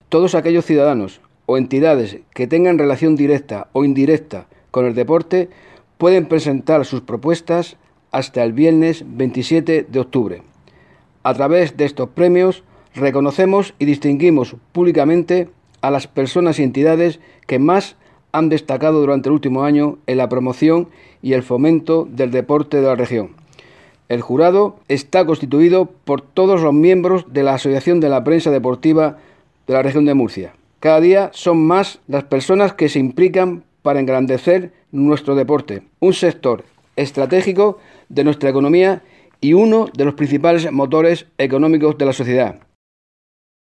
Todos aquellos ciudadanos o entidades que tengan relación directa o indirecta con el deporte pueden presentar sus propuestas hasta el viernes 27 de octubre. A través de estos premios reconocemos y distinguimos públicamente a las personas y entidades que más han destacado durante el último año en la promoción y el fomento del deporte de la región. El jurado está constituido por todos los miembros de la Asociación de la Prensa Deportiva de la región de Murcia. Cada día son más las personas que se implican para engrandecer nuestro deporte, un sector estratégico de nuestra economía y uno de los principales motores económicos de la sociedad.